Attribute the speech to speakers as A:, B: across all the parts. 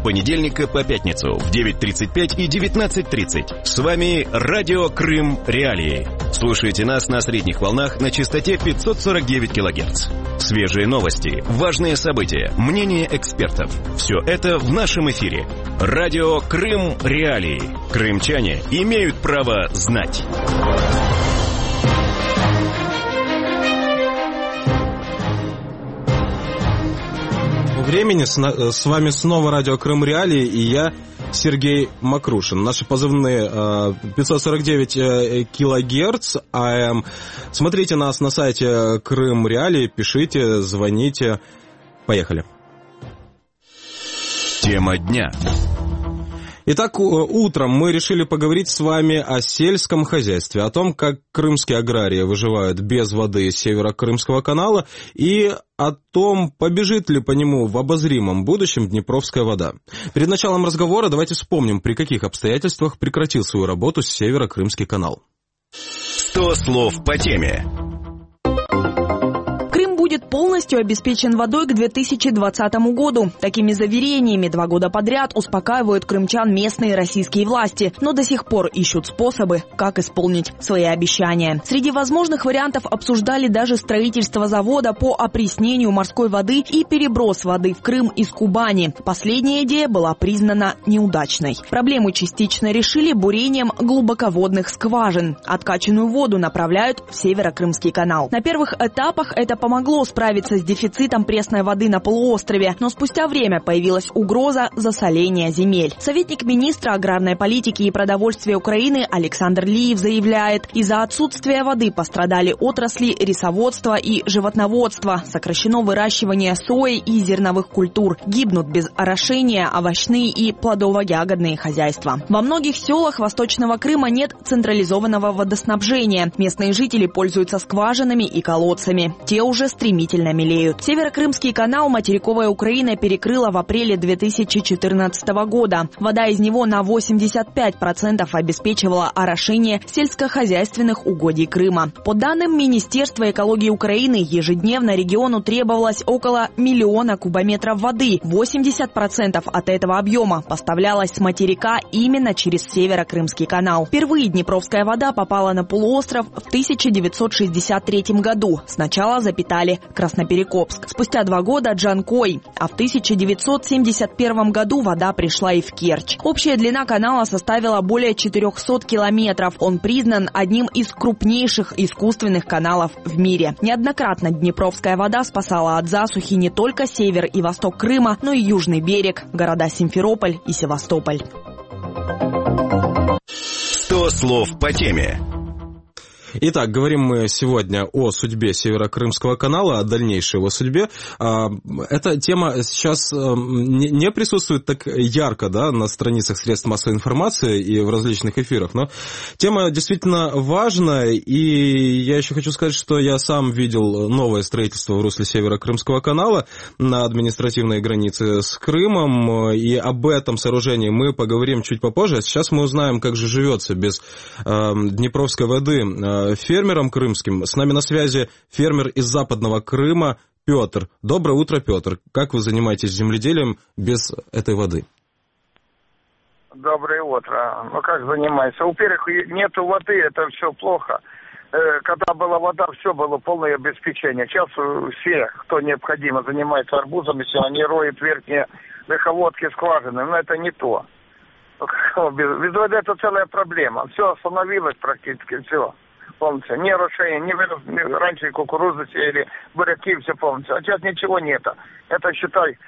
A: понедельника по пятницу в 9:35 и 19:30. С вами Радио Крым Реалии. Слушайте нас на средних волнах на частоте 549 кГц. Свежие новости, важные события, мнения экспертов. Все это в нашем эфире. Радио Крым Реалии. Крымчане имеют право знать.
B: Времени. С вами снова Радио Крым Реалии и я, Сергей Макрушин. Наши позывные 549 килогерц АМ. Смотрите нас на сайте Крым Реалии, пишите, звоните. Поехали.
A: Тема дня.
B: Итак, утром мы решили поговорить с вами о сельском хозяйстве, о том, как крымские аграрии выживают без воды из Северо-Крымского канала и о том, побежит ли по нему в обозримом будущем Днепровская вода. Перед началом разговора давайте вспомним, при каких обстоятельствах прекратил свою работу Северо-Крымский канал.
A: 100 слов по теме.
C: Будет полностью обеспечен водой к 2020 году. Такими заверениями 2 года подряд успокаивают крымчан местные российские власти, но до сих пор ищут способы, как исполнить свои обещания. Среди возможных вариантов обсуждали даже строительство завода по опреснению морской воды и переброс воды в Крым из Кубани. Последняя идея была признана неудачной. Проблему частично решили бурением глубоководных скважин. Откачанную воду направляют в Северо-Крымский канал. На первых этапах это помогло справиться с дефицитом пресной воды на полуострове, но спустя время появилась угроза засоления земель. Советник министра аграрной политики и продовольствия Украины Александр Лиев заявляет, из-за отсутствия воды пострадали отрасли рисоводства и животноводства, сокращено выращивание сои и зерновых культур, гибнут без орошения овощные и плодово-ягодные хозяйства. Во многих селах Восточного Крыма нет централизованного водоснабжения. Местные жители пользуются скважинами и колодцами. Те уже стремительно мелеют. Северо-Крымский канал материковая Украина перекрыла в апреле 2014 года. Вода из него на 85% обеспечивала орошение сельскохозяйственных угодий Крыма. По данным Министерства экологии Украины, ежедневно региону требовалось около 1 миллиона кубометров воды. 80% от этого объема поставлялось с материка именно через Северо-Крымский канал. Впервые Днепровская вода попала на полуостров в 1963 году. Сначала запитали Красноперекопск. Спустя 2 года Джанкой, а в 1971 году вода пришла и в Керчь. Общая длина канала составила более 400 километров. Он признан одним из крупнейших искусственных каналов в мире. Неоднократно Днепровская вода спасала от засухи не только север и восток Крыма, но и южный берег, города Симферополь и Севастополь.
A: 100 слов по теме.
B: Итак, говорим мы сегодня о судьбе Северо-Крымского канала, о дальнейшей его судьбе. Эта тема сейчас не присутствует так ярко, да, на страницах средств массовой информации и в различных эфирах, но тема действительно важная, и я еще хочу сказать, что я сам видел новое строительство в русле Северо-Крымского канала на административной границе с Крымом, и об этом сооружении мы поговорим чуть попозже. А сейчас мы узнаем, как же живется без Днепровской воды фермерам крымским. С нами на связи фермер из Западного Крыма Петр. Доброе утро, Петр. Как вы занимаетесь земледелием без этой воды?
D: Доброе утро. Ну как занимаюсь? Во-первых, нету воды, это все плохо. Когда была вода, все было полное обеспечение. Сейчас все, кто необходимо, занимается арбузами, все, они роют верхние верховодки, скважины, но это не то. Без воды это целая проблема. Все остановилось практически, все. Полностью. Ни орошения, ни раньше кукурузу сеяли, буряки, все полностью. А сейчас ничего нету. Это, считай,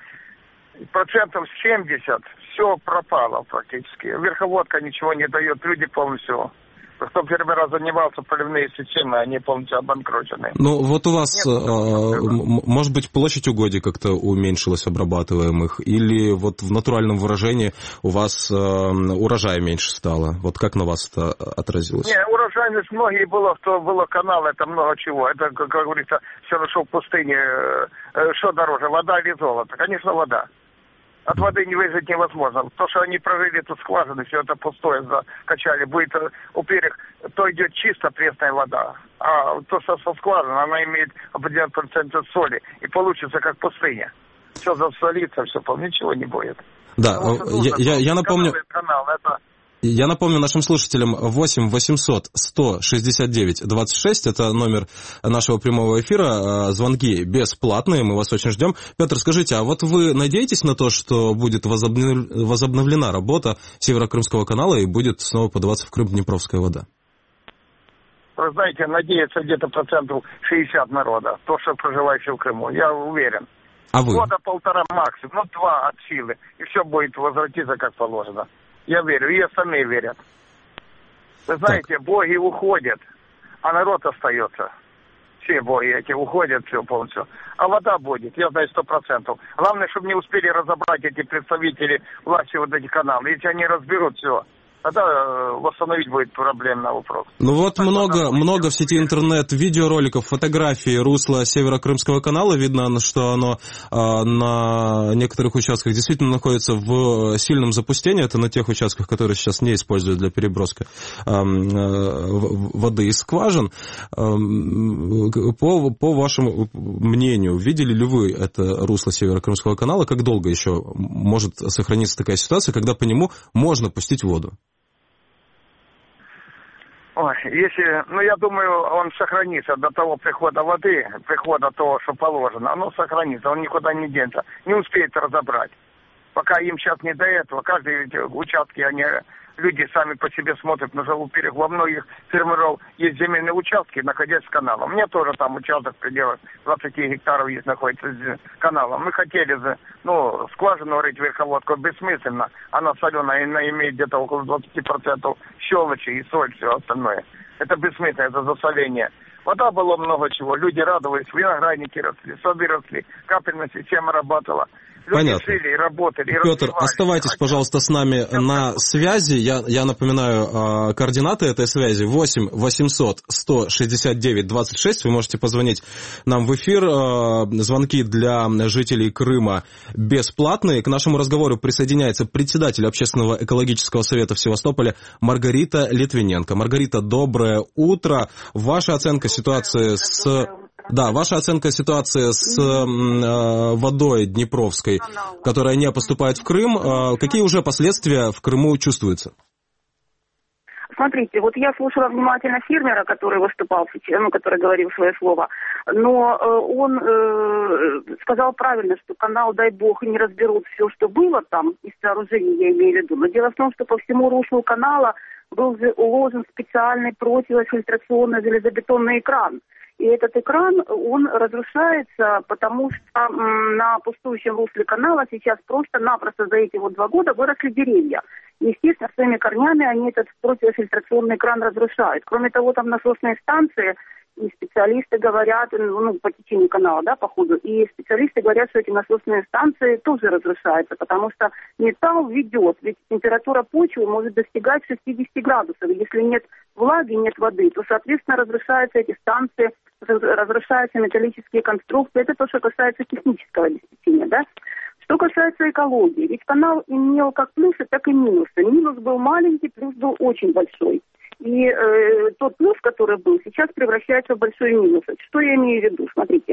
D: 70% все пропало практически. Верховодка ничего не дает, люди полностью. Кто первый раз занимался поливные системы, они полностью обанкрочены.
B: Ну, вот у вас, может быть, площадь угодий как-то уменьшилась, обрабатываемых, или вот в натуральном выражении у вас урожая меньше стало? Вот как на вас это отразилось?
D: Не, урожайность многие было, кто было канал, это много чего. Это, как говорится, все нашел в пустыне. Что дороже, вода или золото? Конечно, вода. От воды не выжить невозможно. То, что они прорыли тут скважины, все это пустое закачали. Будет, во-первых, то идет чисто пресная вода. А то, что со скважины, она имеет определенный процент соли. И получится как пустыня. Все засолится, все, ничего не будет.
B: Да, я напомню... Я напомню нашим слушателям 8 800 169 26, это номер нашего прямого эфира, звонки бесплатные, мы вас очень ждем. Петр, скажите, а вот вы надеетесь на то, что будет возобновлена работа Северо-Крымского канала и будет снова подаваться в Крым Днепровская вода?
D: Вы знаете, надеется где-то 60% народа, то, что проживающие в Крыму, я уверен.
B: А вы?
D: Года полтора максимум, 2 от силы, и все будет возвратиться как положено. Я верю, и остальные верят. Вы знаете, боги уходят, а народ остается. Все боги эти уходят, все полностью. А вода будет, я знаю, 100%. Главное, чтобы не успели разобрать эти представители власти вот эти каналы. Если они разберут все, тогда восстановить будет проблемный вопрос.
B: Ну вот много в сети интернет видеороликов, фотографий русла Северо-Крымского канала. Видно, что оно на некоторых участках действительно находится в сильном запустении. Это на тех участках, которые сейчас не используют для переброски воды из скважин. По вашему мнению, видели ли вы это русло Северо-Крымского канала? Как долго еще может сохраниться такая ситуация, когда по нему можно пустить воду?
D: Ой, я думаю, он сохранится до того прихода воды, прихода того, что положено. Оно сохранится, он никуда не денется. Не успеет разобрать. Пока им сейчас не до этого. Каждые участки, люди сами по себе смотрят на живую берег. Во многих фермеров есть земельные участки, находясь с каналом. У меня тоже там участок в пределах 20 гектаров есть, находится с каналом. Мы хотели, скважину рыть верховодку, бессмысленно. Она соленая, она имеет где-то около 20% щелочи и соль, все остальное. Это бессмысленно, это засоление. Вода было много чего. Люди радовались, виноградники росли, сады росли, капельная система работала.
B: Понятно.
D: Жили, работали,
B: Петр, оставайтесь, пожалуйста, с нами на связи. Я напоминаю координаты этой связи. 8 800 169 26. Вы можете позвонить нам в эфир. Звонки для жителей Крыма бесплатные. К нашему разговору присоединяется председатель Общественного экологического совета в Севастополе Маргарита Литвиненко. Маргарита, доброе утро. Ваша оценка ситуации с водой Днепровской, которая не поступает в Крым. Какие уже последствия в Крыму чувствуются?
E: Смотрите, вот я слушала внимательно фермера, который выступал, который говорил свое слово, но он сказал правильно, что канал, дай бог, не разберут все, что было там, из сооружений, я имею в виду. Но дело в том, что по всему руслу канала был уложен специальный противофильтрационный железобетонный экран. И этот экран, он разрушается, потому что на пустующем русле канала сейчас просто-напросто за эти 2 года выросли деревья. Естественно, своими корнями они этот противофильтрационный экран разрушают. Кроме того, там насосные станции, и специалисты говорят, по течению канала, по ходу, и специалисты говорят, что эти насосные станции тоже разрушаются, потому что металл ведет, ведь температура почвы может достигать 60 градусов. Если нет влаги, нет воды, то, соответственно, разрушаются эти станции, разрушаются металлические конструкции. Это то, что касается технического обеспечения, Что касается экологии, ведь канал имел как плюсы, так и минусы. Минус был маленький, плюс был очень большой. И тот плюс, который был, сейчас превращается в большой минус. Что я имею в виду? Смотрите.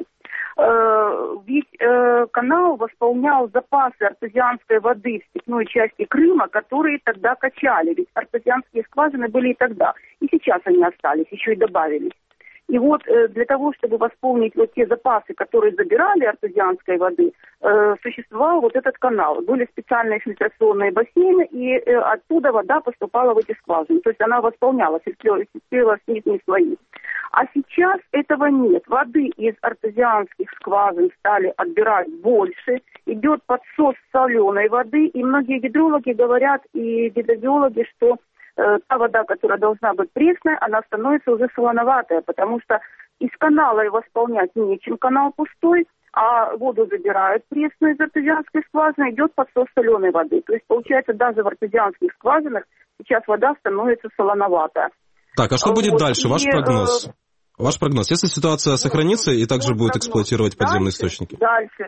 E: Ведь канал восполнял запасы артезианской воды в степной части Крыма, которые тогда качали. Ведь артезианские скважины были и тогда. И сейчас они остались, еще и добавились. И вот для того, чтобы восполнить те запасы, которые забирали артезианской воды, существовал этот канал. Были специальные фильтрационные бассейны, и оттуда вода поступала в эти скважины. То есть она восполняла, фильтрировалась нижние слои. А сейчас этого нет. Воды из артезианских скважин стали отбирать больше. Идет подсос соленой воды, и многие гидрологи говорят, и гидрогеологи, что та вода, которая должна быть пресная, она становится уже солоноватая, потому что из канала и восполнять нечем, канал пустой, а воду забирают пресную из артезианской скважины, идет подсос соленой воды. То есть, получается, даже в артезианских скважинах сейчас вода становится солоноватая.
B: Так, а что будет дальше? Ваш прогноз? Ваш прогноз, если ситуация сохранится и также будет эксплуатировать подземные источники?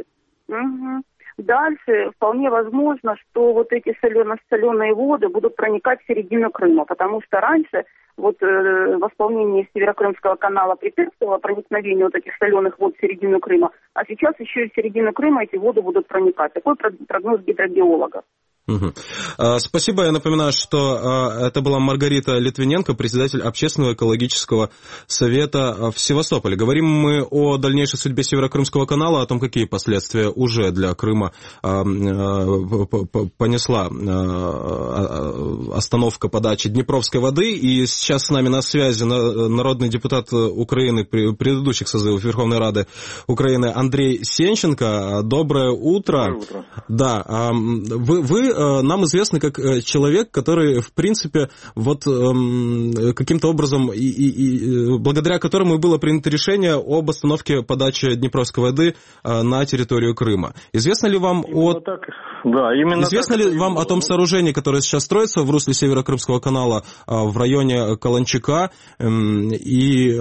E: Дальше вполне возможно, что эти соленые воды будут проникать в середину Крыма, потому что раньше восполнение Северокрымского канала препятствовало проникновению этих соленых вод в середину Крыма, а сейчас еще и в середину Крыма эти воды будут проникать. Такой прогноз гидрогеологов.
B: Угу. Спасибо. Я напоминаю, что это была Маргарита Литвиненко, председатель Общественного экологического совета в Севастополе. Говорим мы о дальнейшей судьбе Северокрымского канала, о том, какие последствия уже для Крыма понесла остановка подачи Днепровской воды. И сейчас с нами на связи народный депутат Украины предыдущих созывов Верховной Рады Украины Андрей Сенченко. Доброе утро.
F: Доброе утро.
B: Да, вы нам известны как человек, который, в принципе, вот каким-то образом, и благодаря которому и было принято решение об остановке подачи Днепровской воды на территорию Крыма. Известно ли вам о том сооружении, которое сейчас строится в русле Северокрымского канала в районе Каланчака, и,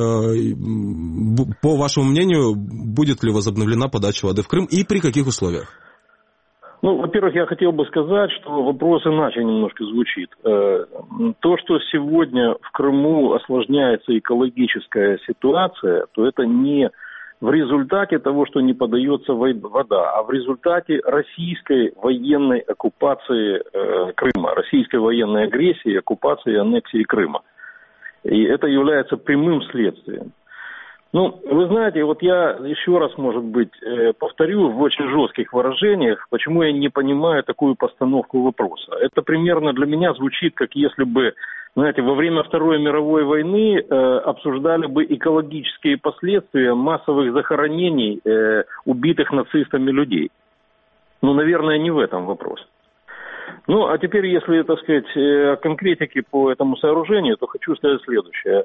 B: по вашему мнению, будет ли возобновлена подача воды в Крым и при каких условиях?
F: Ну, во-первых, я хотел бы сказать, что вопрос иначе немножко звучит. То, что сегодня в Крыму осложняется экологическая ситуация, то это не в результате того, что не подается вода, а в результате российской военной оккупации Крыма, российской военной агрессии, оккупации и аннексии Крыма. И это является прямым следствием. Ну, вы знаете, вот я еще раз, может быть, повторю в очень жестких выражениях, почему я не понимаю такую постановку вопроса. Это примерно для меня звучит, как если бы, знаете, во время Второй мировой войны обсуждали бы экологические последствия массовых захоронений убитых нацистами людей. Ну, наверное, не в этом вопрос. Ну, а теперь, если, так сказать, о конкретике по этому сооружению, то хочу сказать следующее.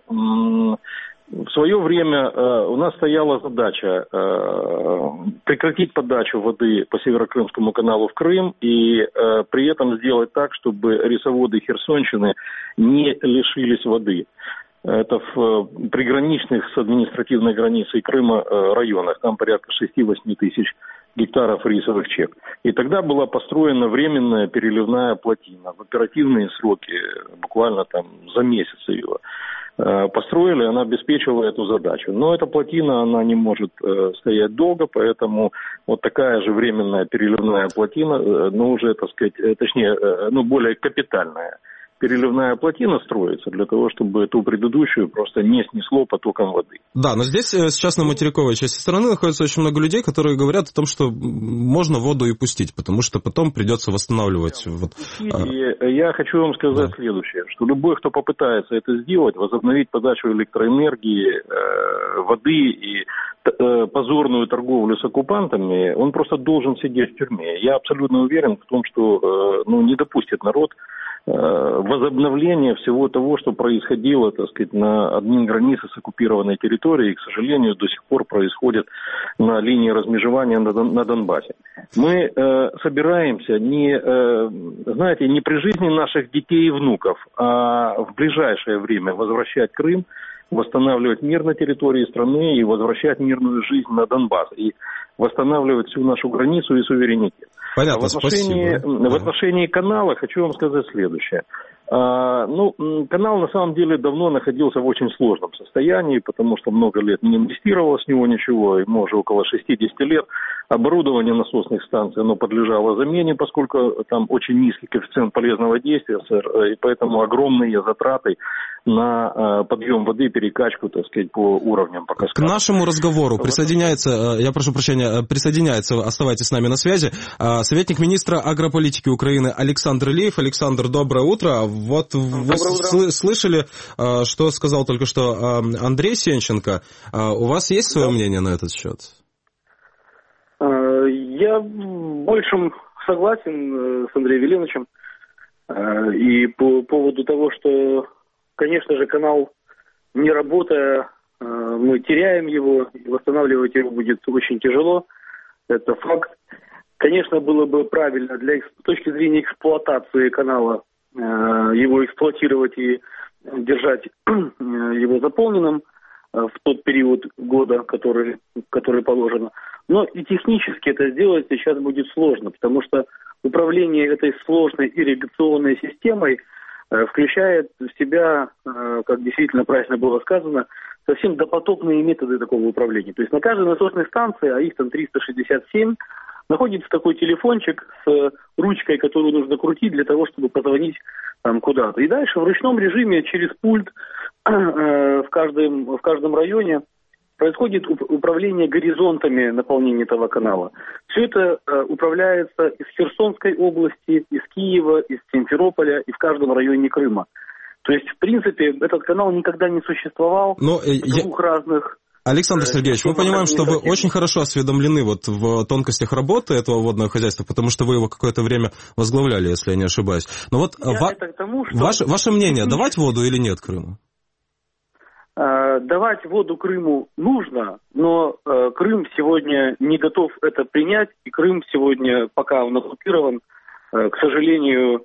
F: В свое время у нас стояла задача прекратить подачу воды по Северокрымскому каналу в Крым и при этом сделать так, чтобы ресоводы Херсонщины не лишились воды. Это в приграничных с административной границей Крыма районах, там порядка 6-8 тысяч гектаров рисовых чек. И тогда была построена временная переливная плотина в оперативные сроки, буквально там за месяц ее построили, она обеспечивала эту задачу. Но эта плотина, она не может стоять долго, поэтому вот такая же временная переливная плотина, но уже, так сказать, точнее, более капитальная переливная плотина строится для того, чтобы ту предыдущую просто не снесло потоком воды. Да, но здесь сейчас на материковой части страны находится очень много людей, которые говорят о том, что можно воду и пустить, потому что потом придется восстанавливать. Я хочу вам сказать следующее, что любой, кто попытается это сделать, возобновить подачу электроэнергии, воды и позорную торговлю с оккупантами, он просто должен сидеть в тюрьме. Я абсолютно уверен в том, что не допустит народ возобновления всего того, что происходило, так сказать, на админгранице с оккупированной территорией, и, к сожалению, до сих пор происходит на линии размежевания на Донбассе. Мы собираемся не при жизни наших детей и внуков, а в ближайшее время возвращать Крым, восстанавливать мир на территории страны и возвращать мирную жизнь на Донбасс, и восстанавливать всю нашу границу и суверенитет. Понятно, в отношении канала хочу вам сказать следующее. Канал на самом деле давно находился в очень сложном состоянии, потому что много лет не инвестировалось в него ничего, ему уже около 60 лет. Оборудование насосных станций, оно подлежало замене, поскольку там очень низкий коэффициент полезного действия, и поэтому огромные затраты на подъем воды, перекачку, так сказать, по уровням. По каскаду. К нашему разговору присоодиняется, оставайтесь с нами на связи, советник министра агрополитики Украины Александр Илеев. Александр, доброе утро. Вот вы слышали, что сказал только что Андрей Сенченко. У вас есть свое мнение на этот счет?
G: Я больше согласен с Андреем Веленовичем. И по поводу того, что, конечно же, канал, не работая, мы теряем его, и восстанавливать его будет очень тяжело. Это факт. Конечно, было бы правильно с точки зрения эксплуатации канала его эксплуатировать и держать его заполненным в тот период года, который положено. Но и технически это сделать сейчас будет сложно, потому что управление этой сложной ирригационной системой включает в себя, как действительно правильно было сказано, совсем допотопные методы такого управления. То есть на каждой насосной станции, а их там 367, находится такой телефончик с ручкой, которую нужно крутить для того, чтобы позвонить там куда-то. И дальше в ручном режиме через пульт в каждом районе происходит управление горизонтами наполнения этого канала. Все это управляется из Херсонской области, из Киева, из Симферополя и в каждом районе Крыма. То есть, в принципе, этот канал никогда не существовал двух разных...
B: Александр Сергеевич, мы понимаем, что вы очень хорошо осведомлены вот в тонкостях работы этого водного хозяйства, потому что вы его какое-то время возглавляли, если я не ошибаюсь. Но вот ваше мнение, давать воду или нет Крыму?
G: Давать воду Крыму нужно, но Крым сегодня не готов это принять, и Крым сегодня, пока он оккупирован, к сожалению,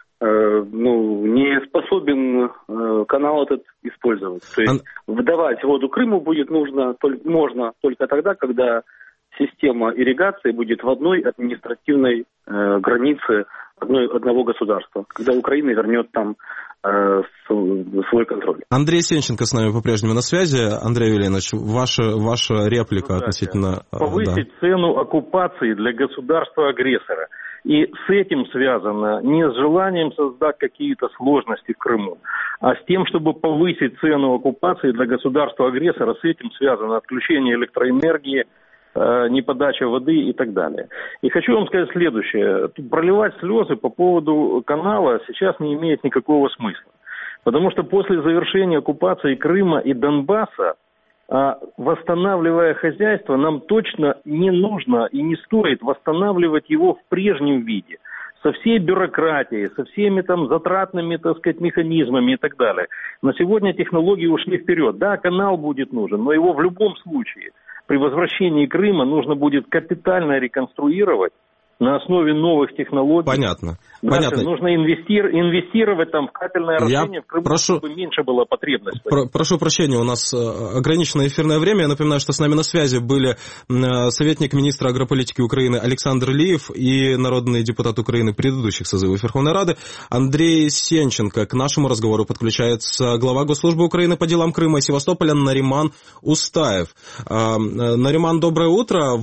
G: не способен канал этот использовать. То есть выдавать воду Крыму можно только тогда, когда система ирригации будет в одной административной границе одного государства, когда Украина вернет там свой контроль.
B: Андрей Сенченко с нами по-прежнему на связи. Андрей Веленович, ваша реплика относительно...
F: Повысить цену оккупации для государства-агрессора. И с этим связано не с желанием создать какие-то сложности в Крыму, а с тем, чтобы повысить цену оккупации для государства-агрессора. С этим связано отключение электроэнергии, неподача воды и так далее. И хочу вам сказать следующее. Проливать слезы по поводу канала сейчас не имеет никакого смысла. Потому что после завершения оккупации Крыма и Донбасса, восстанавливая хозяйство, нам точно не нужно и не стоит восстанавливать его в прежнем виде. Со всей бюрократией, со всеми там затратными, так сказать, механизмами и так далее. На сегодня технологии ушли вперед. Да, канал будет нужен, но его в любом случае при возвращении Крыма нужно будет капитально реконструировать на основе новых технологий.
B: Понятно.
F: Нужно инвестировать там в капельное орошение в Крыму, чтобы меньше было потребности.
B: Прошу прощения, у нас ограниченное эфирное время. Я напоминаю, что с нами на связи были советник министра агрополитики Украины Александр Лиев и народный депутат Украины предыдущих созывов Верховной Рады Андрей Сенченко. К нашему разговору подключается глава Госслужбы Украины по делам Крыма и Севастополя Нариман Устаев. Нариман, доброе утро.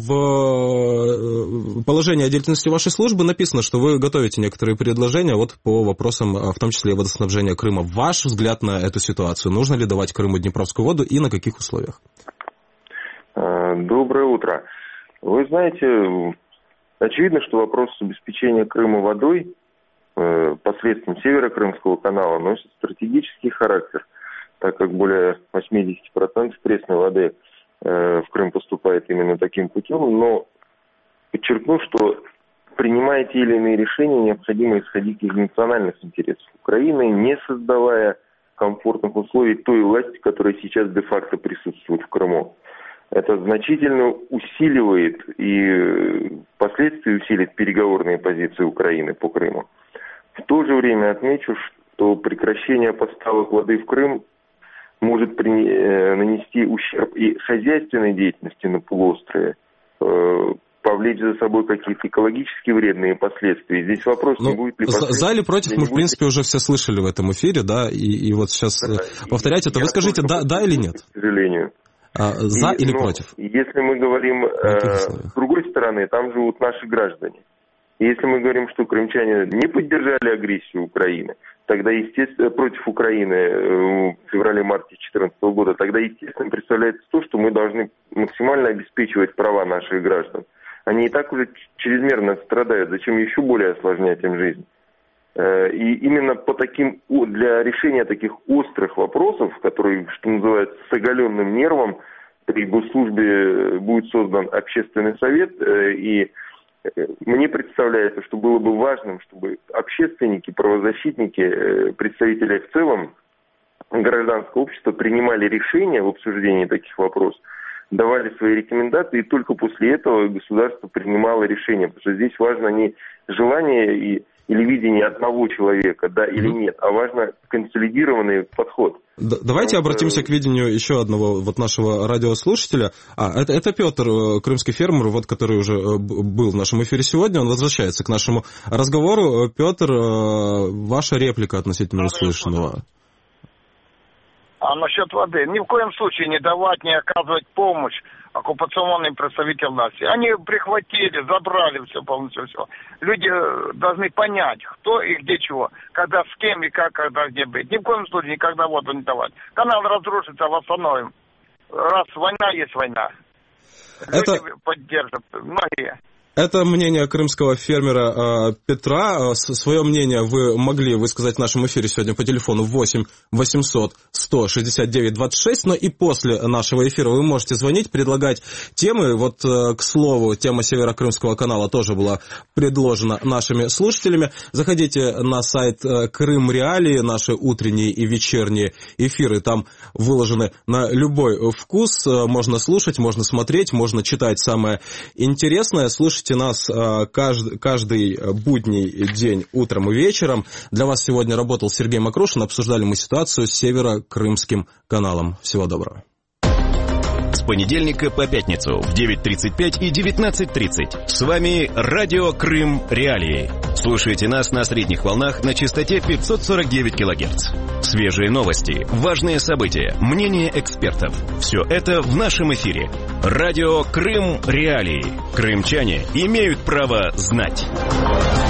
B: В положении о деятельности вашей службы написано, что вы готовите некоторые предложения вот по вопросам, в том числе водоснабжения Крыма. Ваш взгляд на эту ситуацию? Нужно ли давать Крыму днепровскую воду и на каких условиях?
H: Доброе утро. Вы знаете, очевидно, что вопрос обеспечения Крыма водой посредством Северо-Крымского канала носит стратегический характер, так как более 80% пресной воды в Крым поступает именно таким путем, но подчеркну, что принимая те или иные решения, необходимо исходить из национальных интересов Украины, не создавая комфортных условий той власти, которая сейчас де-факто присутствует в Крыму. Это значительно усиливает и впоследствии усилит переговорные позиции Украины по Крыму. В то же время отмечу, что прекращение поставок воды в Крым может нанести ущерб и хозяйственной деятельности на полуострове, повлечь за собой какие-то экологически вредные последствия. Здесь вопрос, не будет ли...
B: За или против мы, в принципе, уже все слышали в этом эфире, да, и вот сейчас повторять это. Вы скажите, да или нет?
H: К сожалению.
B: За или против?
H: Если мы говорим с другой стороны, там живут наши граждане. И если мы говорим, что крымчане не поддержали агрессию Украины, тогда, естественно, против Украины в феврале-марте 2014 года, тогда, естественно, представляется то, что мы должны максимально обеспечивать права наших граждан. Они и так уже чрезмерно страдают, зачем еще более осложнять им жизнь. И именно для решения таких острых вопросов, которые, что называется, с оголенным нервом, при госслужбе будет создан общественный совет, и мне представляется, что было бы важным, чтобы общественники, правозащитники, представители в целом гражданского общества принимали решения в обсуждении таких вопросов, давали свои рекомендации, и только после этого государство принимало решение. Потому что здесь важно не желание или видение одного человека, да или нет, а важно консолидированный подход.
B: Давайте обратимся к видению еще одного вот нашего радиослушателя. Это Петр, крымский фермер, вот, который уже был в нашем эфире сегодня. Он возвращается к нашему разговору. Петр, ваша реплика относительно услышанного.
D: А насчет воды. Ни в коем случае не давать, не оказывать помощь оккупационный представитель власти. Они прихватили, забрали все полностью, все. Люди должны понять, кто и где чего, когда с кем и как, когда где быть. Ни в коем случае никогда воду не давать. Канал разрушится, восстановим. Раз война есть война. Люди поддержат, многие.
B: Это мнение крымского фермера Петра. Свое мнение вы могли высказать в нашем эфире сегодня по телефону 8 800 169 26, но и после нашего эфира вы можете звонить, предлагать темы. Вот, к слову, тема Северо-Крымского канала тоже была предложена нашими слушателями. Заходите на сайт Крым Реалии, наши утренние и вечерние эфиры. Там выложены на любой вкус. Можно слушать, можно смотреть, можно читать самое интересное. Слушайте нас каждый будний день утром и вечером. Для вас сегодня работал Сергей Макрушин. Обсуждали мы ситуацию с Северо-Крымским каналом. Всего доброго.
A: С понедельника по пятницу в 9:35 и 19:30. С вами Радио Крым Реалии. Слушайте нас на средних волнах на частоте 549 кГц. Свежие новости, важные события, мнения экспертов. Все это в нашем эфире. Радио Крым Реалии. Крымчане имеют право знать.